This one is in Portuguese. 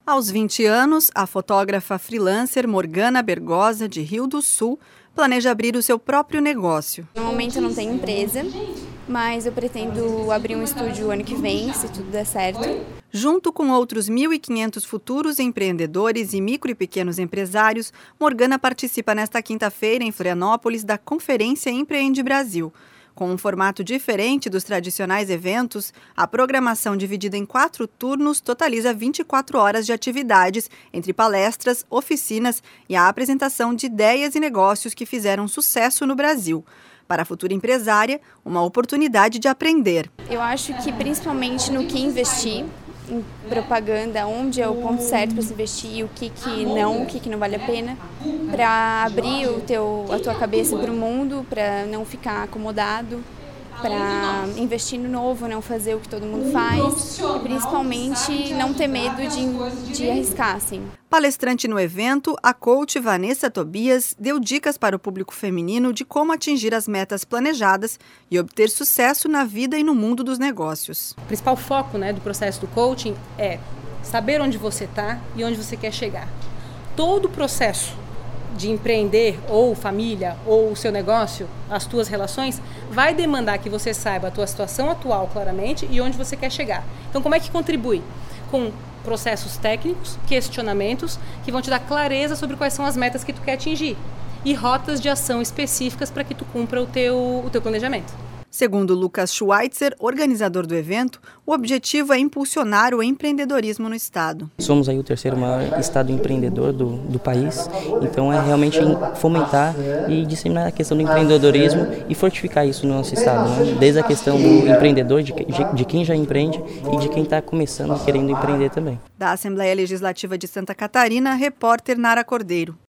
Aos 20 anos, a fotógrafa freelancer Morgana Bergosa, de Rio do Sul, planeja abrir o seu próprio negócio. No momento eu não tenho empresa, mas eu pretendo abrir um estúdio ano que vem, se tudo der certo. Junto com outros 1.500 futuros empreendedores e micro e pequenos empresários, Morgana participa nesta quinta-feira em Florianópolis da Conferência Empreende Brasil. Com um formato diferente dos tradicionais eventos, a programação dividida em 4 turnos totaliza 24 horas de atividades, entre palestras, oficinas e a apresentação de ideias e negócios que fizeram sucesso no Brasil. Para a futura empresária, uma oportunidade de aprender. Eu acho que principalmente no que investir, em propaganda, onde é o ponto certo para se investir, o que não vale a pena, para abrir a tua cabeça para o mundo, para não ficar acomodado, para investir no novo, não fazer o que todo mundo faz e principalmente não ter medo de arriscar, assim. Palestrante no evento, a coach Vanessa Tobias deu dicas para o público feminino de como atingir as metas planejadas e obter sucesso na vida e no mundo dos negócios. O principal foco, do processo do coaching é saber onde você está e onde você quer chegar. Todo o processo de empreender, ou família, ou o seu negócio, as tuas relações, vai demandar que você saiba a tua situação atual claramente e onde você quer chegar. Então, como é que contribui? Com processos técnicos, questionamentos, que vão te dar clareza sobre quais são as metas que tu quer atingir e rotas de ação específicas para que tu cumpra o teu planejamento. Segundo Lucas Schweitzer, organizador do evento, o objetivo é impulsionar o empreendedorismo no estado. Somos aí o terceiro maior estado empreendedor do país, então é realmente fomentar e disseminar a questão do empreendedorismo e fortificar isso no nosso estado, desde a questão do empreendedor, de quem já empreende e de quem está começando querendo empreender também. Da Assembleia Legislativa de Santa Catarina, repórter Nara Cordeiro.